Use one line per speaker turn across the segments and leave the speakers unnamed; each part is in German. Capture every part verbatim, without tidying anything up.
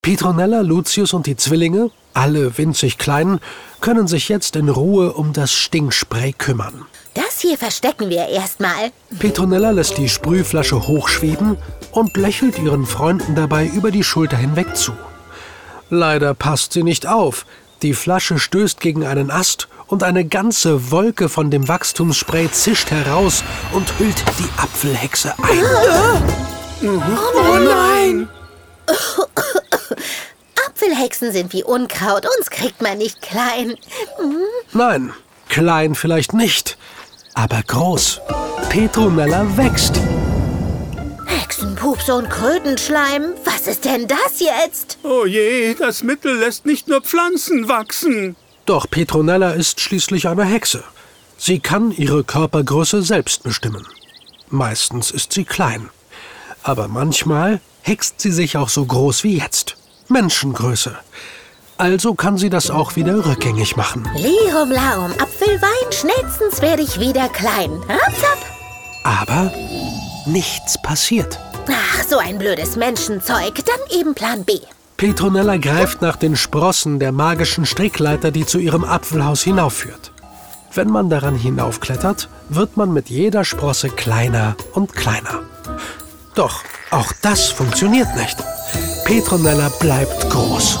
Petronella, Lucius und die Zwillinge, alle winzig klein, können sich jetzt in Ruhe um das Stinkspray kümmern.
Das hier verstecken wir erstmal.
Petronella lässt die Sprühflasche hochschweben und lächelt ihren Freunden dabei über die Schulter hinweg zu. Leider passt sie nicht auf. Die Flasche stößt gegen einen Ast und eine ganze Wolke von dem Wachstumsspray zischt heraus und hüllt die Apfelhexe ein.
Oh nein!
Apfelhexen sind wie Unkraut, uns kriegt man nicht klein.
Nein, klein vielleicht nicht, aber groß. Petronella wächst.
Hexenpups und Krötenschleim, was ist denn das jetzt?
Oh je, das Mittel lässt nicht nur Pflanzen wachsen.
Doch Petronella ist schließlich eine Hexe. Sie kann ihre Körpergröße selbst bestimmen. Meistens ist sie klein. Aber manchmal hext sie sich auch so groß wie jetzt. Menschengröße. Also kann sie das auch wieder rückgängig machen.
Lirum laum, Apfelwein, schnellstens werde ich wieder klein. Rapsap.
Aber nichts passiert.
Ach, so ein blödes Menschenzeug. Dann eben Plan B.
Petronella greift nach den Sprossen der magischen Strickleiter, die zu ihrem Apfelhaus hinaufführt. Wenn man daran hinaufklettert, wird man mit jeder Sprosse kleiner und kleiner. Doch auch das funktioniert nicht. Petronella bleibt groß.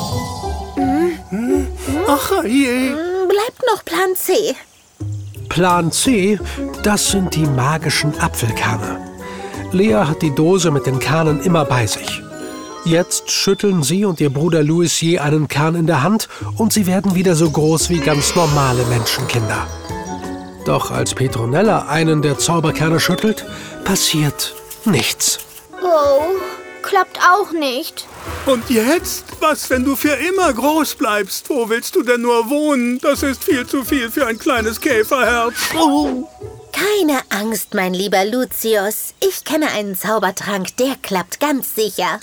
Ach je.
Bleibt noch Plan C.
Plan C, das sind die magischen Apfelkerne. Lea hat die Dose mit den Kernen immer bei sich. Jetzt schütteln sie und ihr Bruder Louis je einen Kern in der Hand und sie werden wieder so groß wie ganz normale Menschenkinder. Doch als Petronella einen der Zauberkerne schüttelt, passiert nichts.
Oh, klappt auch nicht.
Und jetzt? Was, wenn du für immer groß bleibst? Wo willst du denn nur wohnen? Das ist viel zu viel für ein kleines Käferherz. Oh.
Keine Angst, mein lieber Lucius. Ich kenne einen Zaubertrank, der klappt ganz sicher.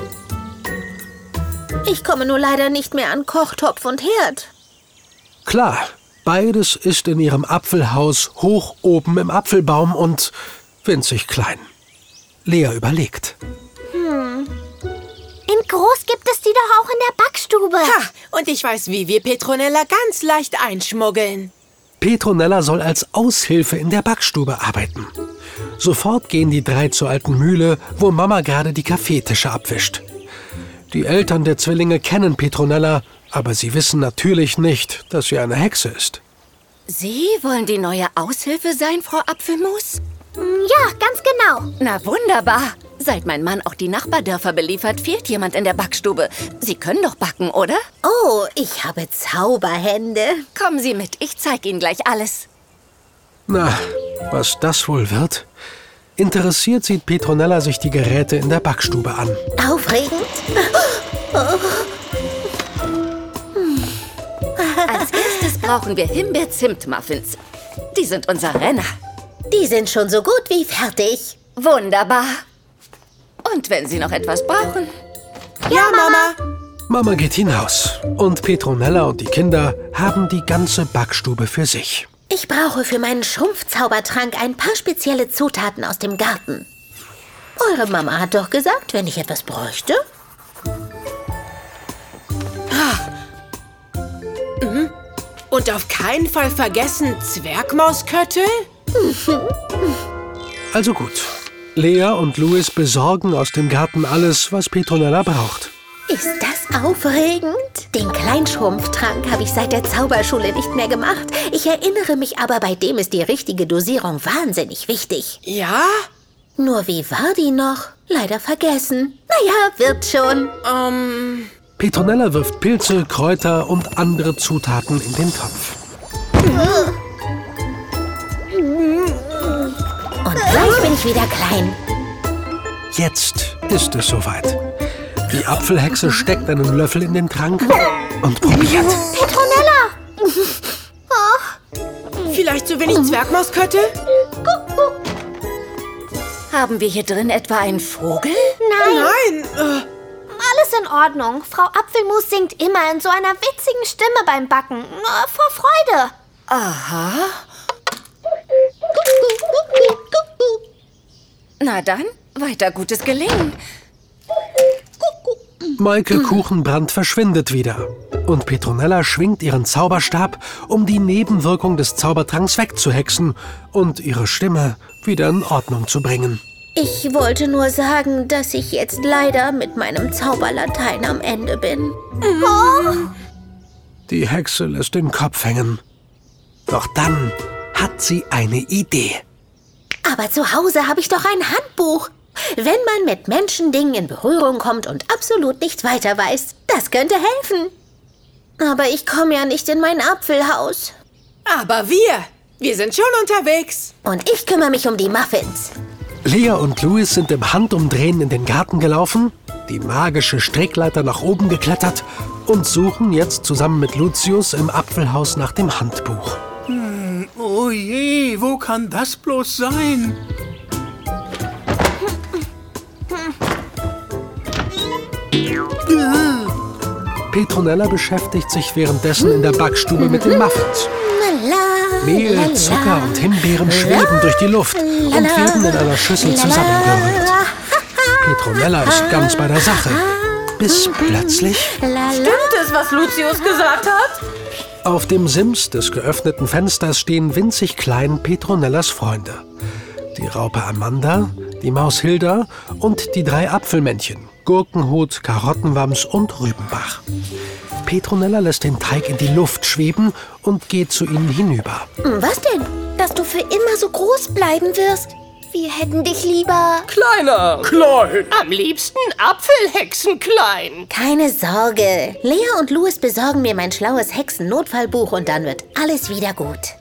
Ich komme nur leider nicht mehr an Kochtopf und Herd.
Klar, beides ist in ihrem Apfelhaus hoch oben im Apfelbaum und winzig klein. Lea überlegt.
Hm. In groß gibt es die doch auch in der Backstube.
Ha, und ich weiß, wie wir Petronella ganz leicht einschmuggeln.
Petronella soll als Aushilfe in der Backstube arbeiten. Sofort gehen die drei zur alten Mühle, wo Mama gerade die Kaffeetische abwischt. Die Eltern der Zwillinge kennen Petronella, aber sie wissen natürlich nicht, dass sie eine Hexe ist.
Sie wollen die neue Aushilfe sein, Frau Apfelmus?
Ja, ganz genau.
Na wunderbar. Seit mein Mann auch die Nachbardörfer beliefert, fehlt jemand in der Backstube. Sie können doch backen, oder?
Oh, ich habe Zauberhände.
Kommen Sie mit, ich zeige Ihnen gleich alles.
Na, was das wohl wird? Interessiert sieht Petronella sich die Geräte in der Backstube an.
Aufregend?
Als erstes brauchen wir Himbeer-Zimt-Muffins. Die sind unser Renner.
Die sind schon so gut wie fertig.
Wunderbar. Und wenn Sie noch etwas brauchen?
Ja, Mama.
Mama geht hinaus und Petronella und die Kinder haben die ganze Backstube für sich.
Ich brauche für meinen Schrumpfzaubertrank ein paar spezielle Zutaten aus dem Garten. Eure Mama hat doch gesagt, wenn ich etwas bräuchte.
Ah. Mhm. Und auf keinen Fall vergessen Zwergmausköttel?
Also gut. Lea und Louis besorgen aus dem Garten alles, was Petronella braucht.
Ist das aufregend? Den Kleinschrumpftrank habe ich seit der Zauberschule nicht mehr gemacht. Ich erinnere mich aber, bei dem ist die richtige Dosierung wahnsinnig wichtig.
Ja?
Nur wie war die noch? Leider vergessen. Naja, wird schon.
Ähm...
Petronella wirft Pilze, Kräuter und andere Zutaten in den Topf.
Und gleich bin ich wieder klein.
Jetzt ist es soweit. Die Apfelhexe steckt einen Löffel in den Trank und probiert.
Petronella!
Oh. Vielleicht zu wenig Zwergmausköttel? Haben wir hier drin etwa einen Vogel?
Nein.
Nein. Äh.
Alles in Ordnung. Frau Apfelmus singt immer in so einer witzigen Stimme beim Backen. Äh, vor Freude.
Aha. Na dann, weiter gutes Gelingen.
Maike Kuchenbrand verschwindet wieder. Und Petronella schwingt ihren Zauberstab, um die Nebenwirkung des Zaubertranks wegzuhexen und ihre Stimme wieder in Ordnung zu bringen.
Ich wollte nur sagen, dass ich jetzt leider mit meinem Zauberlatein am Ende bin.
Oh.
Die Hexe lässt den Kopf hängen. Doch dann hat sie eine Idee.
Aber zu Hause habe ich doch ein Handbuch. Wenn man mit Menschendingen in Berührung kommt und absolut nicht weiter weiß, das könnte helfen. Aber ich komme ja nicht in mein Apfelhaus.
Aber wir, wir sind schon unterwegs.
Und ich kümmere mich um die Muffins.
Lea und Louis sind im Handumdrehen in den Garten gelaufen, die magische Strickleiter nach oben geklettert und suchen jetzt zusammen mit Lucius im Apfelhaus nach dem Handbuch.
Hm, oh je, wo kann das bloß sein?
Petronella beschäftigt sich währenddessen in der Backstube mit den Muffins. Mehl, Zucker und Himbeeren schweben durch die Luft und werden in einer Schüssel zusammengerührt. Petronella ist ganz bei der Sache, bis plötzlich...
Stimmt es, was Lucius gesagt hat?
Auf dem Sims des geöffneten Fensters stehen winzig klein Petronellas Freunde. Die Raupe Amanda, die Maus Hilda und die drei Apfelmännchen, Gurkenhut, Karottenwams und Rübenbach. Petronella lässt den Teig in die Luft schweben und geht zu ihnen hinüber.
Was denn? Dass du für immer so groß bleiben wirst? Wir hätten dich lieber...
Kleiner.
Klein.
Am liebsten Apfelhexenklein.
Keine Sorge. Lea und Louis besorgen mir mein schlaues Hexennotfallbuch und dann wird alles wieder gut.